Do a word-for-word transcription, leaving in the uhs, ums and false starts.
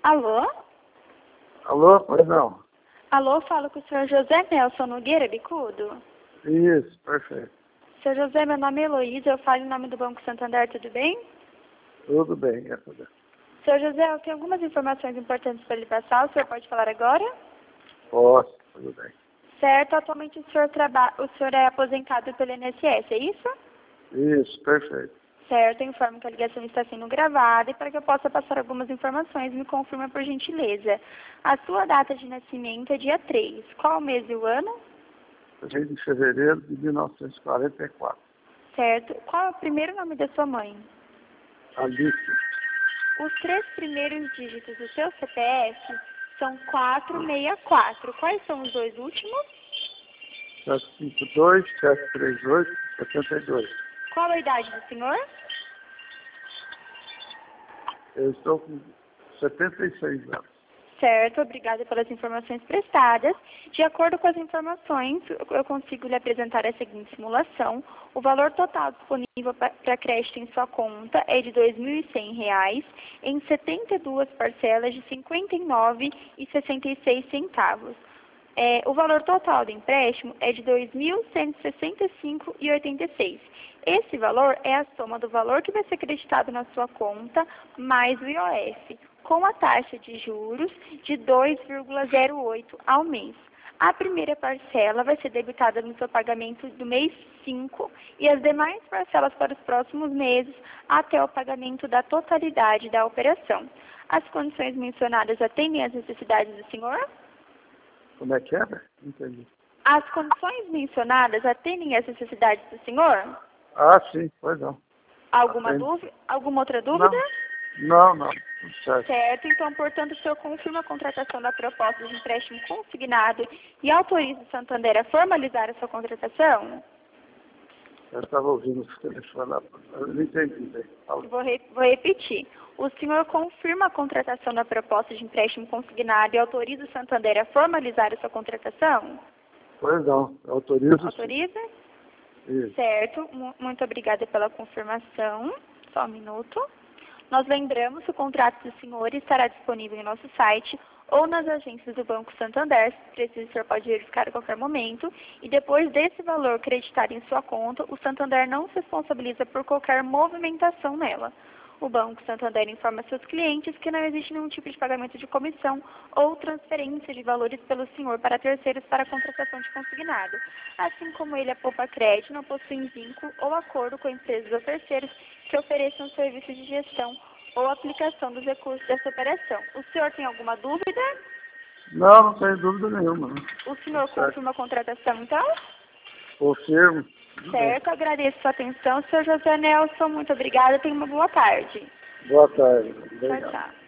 Alô? Alô, pois não? Alô, falo com o senhor José Nelson Nogueira Bicudo? Isso, perfeito. Senhor José, meu nome é Heloísa, eu falo em nome do Banco Santander, tudo bem? Tudo bem, graças a Deus. Senhor José, eu tenho algumas informações importantes para lhe passar, o senhor pode falar agora? Posso, tudo bem. Certo, atualmente o senhor, traba... o senhor é aposentado pelo I N S S, é isso? Isso, perfeito. Certo, eu informo que a ligação está sendo gravada e para que eu possa passar algumas informações, me confirma por gentileza. A sua data de nascimento é dia três. Qual o mês e o ano? três de fevereiro de mil novecentos e quarenta e quatro. Certo. Qual é o primeiro nome da sua mãe? Alice, Os três primeiros dígitos do seu C P F são quatro seis quatro. Quais são os dois últimos? sete cinco dois, sete três oito, setenta e dois. Qual a idade do senhor? Eu estou com setenta e seis anos. Certo, obrigada pelas informações prestadas. De acordo com as informações, eu consigo lhe apresentar a seguinte simulação. O valor total disponível para crédito em sua conta é de dois mil e cem reais em setenta e duas parcelas de cinquenta e nove reais e sessenta e seis centavos. É, o valor total do empréstimo é de dois mil cento e sessenta e cinco reais e oitenta e seis centavos. Esse valor é a soma do valor que vai ser acreditado na sua conta mais o I O F, com a taxa de juros de dois vírgula zero oito ao mês. A primeira parcela vai ser debitada no seu pagamento do mês cinco e as demais parcelas para os próximos meses até o pagamento da totalidade da operação. As condições mencionadas atendem às necessidades do senhor? Como é que é, velho? Não entendi. As condições mencionadas atendem às necessidades do senhor? Ah, sim, pois não. Alguma Atende. dúvida? Alguma outra dúvida? Não, não, tudo certo. Certo, então, portanto, o senhor confirma a contratação da proposta de empréstimo consignado e autoriza o Santander a formalizar a sua contratação? Eu estava ouvindo o telefone lá. Eu não entendi, velho. Fala. Vou, re vou repetir. O senhor confirma a contratação da proposta de empréstimo consignado e autoriza o Santander a formalizar a sua contratação? Pois não, eu autorizo. Autoriza? Isso. Certo, Mu- muito obrigada pela confirmação. Só um minuto. Nós lembramos que o contrato do senhor estará disponível em nosso site ou nas agências do Banco Santander, se preciso, o senhor pode verificar a qualquer momento. E depois desse valor creditado em sua conta, o Santander não se responsabiliza por qualquer movimentação nela. O Banco Santander informa seus clientes que não existe nenhum tipo de pagamento de comissão ou transferência de valores pelo senhor para terceiros para a contratação de consignado. Assim como ele, a Poupa Crédito, não possui vínculo ou acordo com empresas ou terceiros que ofereçam serviços de gestão ou aplicação dos recursos dessa operação. O senhor tem alguma dúvida? Não, não tenho dúvida nenhuma. O senhor Certo. confirma a contratação, então? Confirmo. Tudo bem. Certo, agradeço a sua atenção. senhor José Nelson, muito obrigada. Tenha uma boa tarde. Boa tarde. Tchau, Obrigado. tchau.